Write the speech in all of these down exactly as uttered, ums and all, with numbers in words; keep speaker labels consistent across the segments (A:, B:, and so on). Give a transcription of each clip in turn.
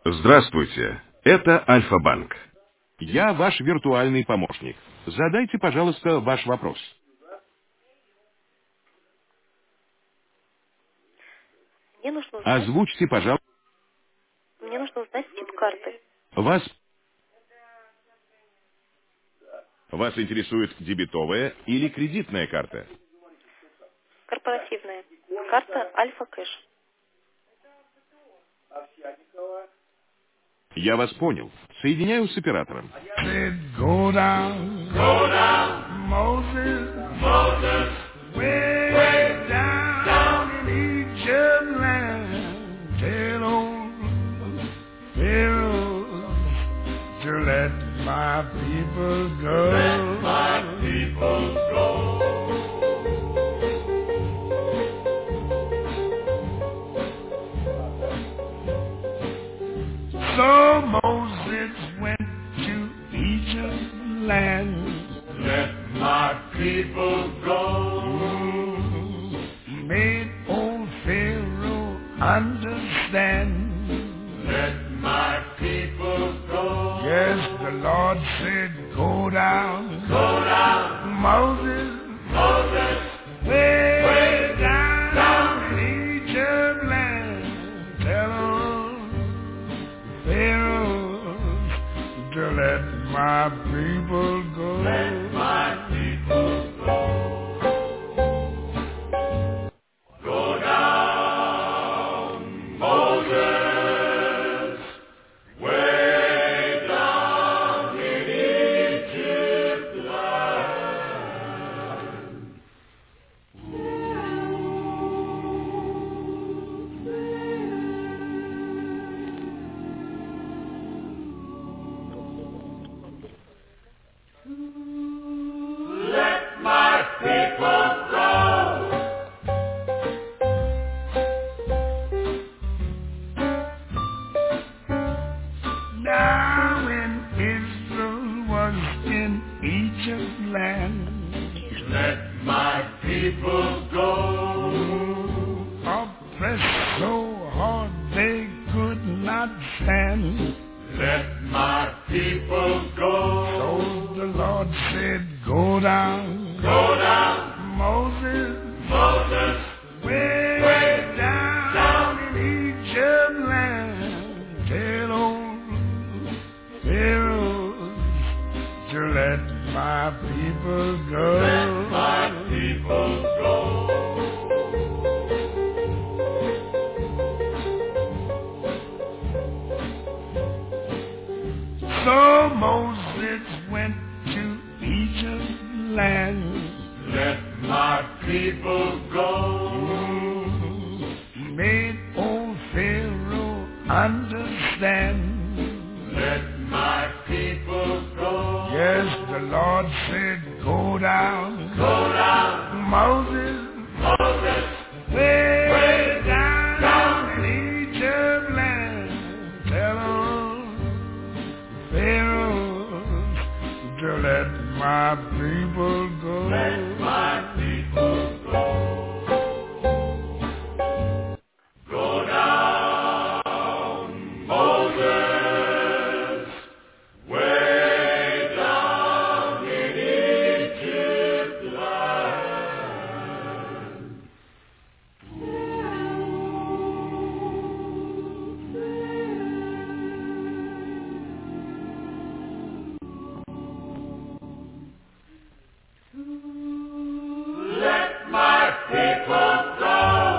A: Здравствуйте, это Альфа-банк. Я ваш виртуальный помощник. Задайте, пожалуйста, ваш вопрос.
B: Мне нужно узнать,
A: Озвучьте, пожалуйста,
B: мне нужно узнать тип карты.
A: вас... Вас интересует дебетовая или кредитная карта?
B: Корпоративная. Карта Альфа Кэш.
A: Я вас понял. Соединяю с оператором.
C: Said, go down, go down, Moses, Moses, way, way down, down in Egypt land. Tell old Pharaoh to let my people go. Let my people go. So Moses went to Egypt land. Let my people go. Mm, made old Pharaoh understand. Let my people go. Yes, the Lord said, go down. Go down. Moses. Moses. Way, way down, down in Egypt land. Tell 'em Pharaoh to let my people go. Let my people go. Go down, Moses, way down in Egypt land. Let my people go. Now when Israel was in Egypt land, let my people go. Oppressed so hard they could not stand. Let my people go. So the Lord said, go down. Go down. Moses. Moses. Way, way down, down in Egypt land. Tell old Pharaoh to let my people go. Let my people go. So Moses went to Egypt land. Let my people go. Mm, made old Pharaoh understand. Let my people go. Yes, the Lord said, go down. Go down. Moses. Moses. Way, way down, down in Egypt land. Tell 'em Pharaoh to let my people go. Let my people go. Go down, Moses, way down in Egypt land. Let my people go.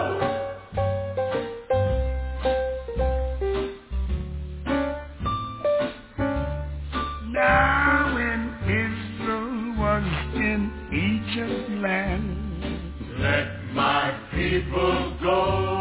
C: Now when Israel was in Egypt land, let my people go.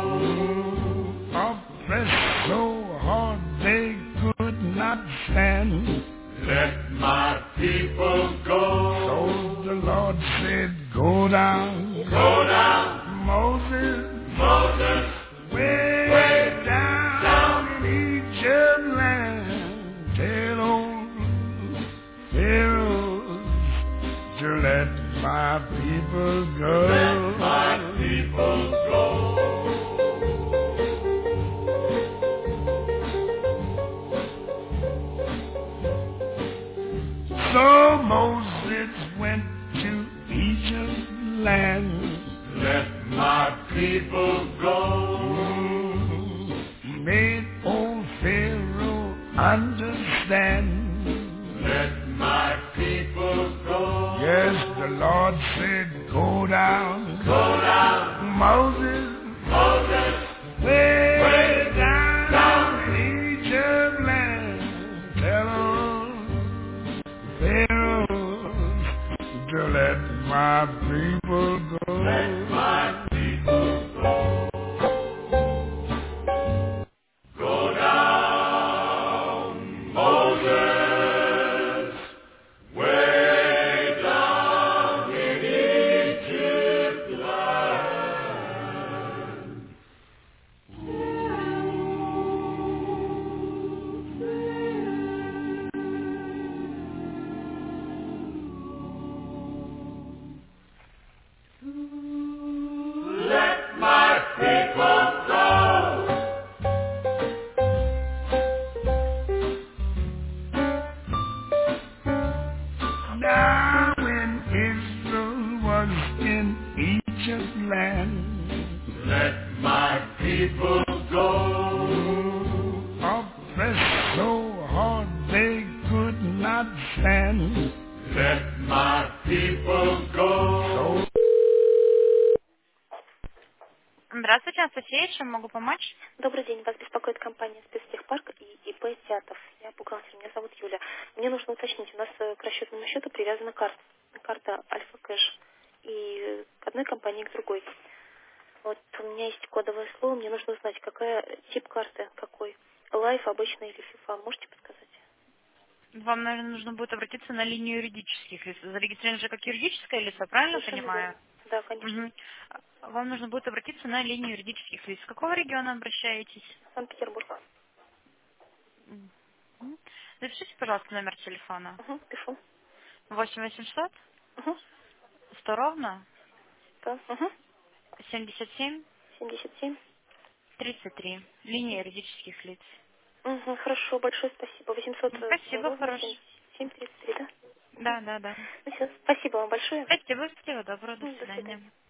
C: Oppressed so hard they could not stand. Let my people go. So the Lord said, go down. Go down. Moses. Moses. Way, way down, down in Egypt land. Tell old Pharaoh to let my people go. Let my people go. So Moses went to Egypt land. Let my people go. He made old Pharaoh understand. Let my people go. Yes, the Lord said, go down. Go down. Moses. Moses. Way, way down, down in Egypt land. Tell Pharaoh to let my people go. Let my people go. Go down, Moses, way down in Egypt land. Let my people go. Now when Israel was in Egypt land, let my people go. Oppressed so hard they could not stand. Let my people go. So
D: Здравствуйте, Анастасия, чем могу помочь?
B: Добрый день, вас беспокоит компания «Спецтехпарк» и ИП «Сятов». Я бухгалтер, меня зовут Юля. Мне нужно уточнить, у нас э, к расчетному счету привязана карта, карта «Альфа Кэш», и э, к одной компании, и к другой. Вот у меня есть кодовое слово, мне нужно узнать, какая тип карты, какой. Лайф, обычный или фифа, можете подсказать?
D: Вам, наверное, нужно будет обратиться на линию юридических лиц. Зарегистрированы же как юридическое лицо, правильно
B: Совершенно
D: понимаю?
B: верно. Да, конечно.
D: Угу. Вам нужно будет обратиться на линию юридических лиц. С какого региона обращаетесь?
B: Санкт-Петербург.
D: Угу. Запишите, пожалуйста, номер телефона.
B: Угу, пишу.
D: восемь восемьсот,
B: Угу.
D: сто ровно,
B: Да. Угу.
D: семьдесят семь,
B: семьдесят семь.
D: тридцать три. Линия юридических лиц.
B: Угу, хорошо, большое спасибо. восемьсот
D: Спасибо, хорошо.
B: семьдесят семь тридцать три, да?
D: Да, да, да.
B: Ну все, спасибо вам большое.
D: Спасибо, всего доброго, до
B: До свидания.
D: свидания.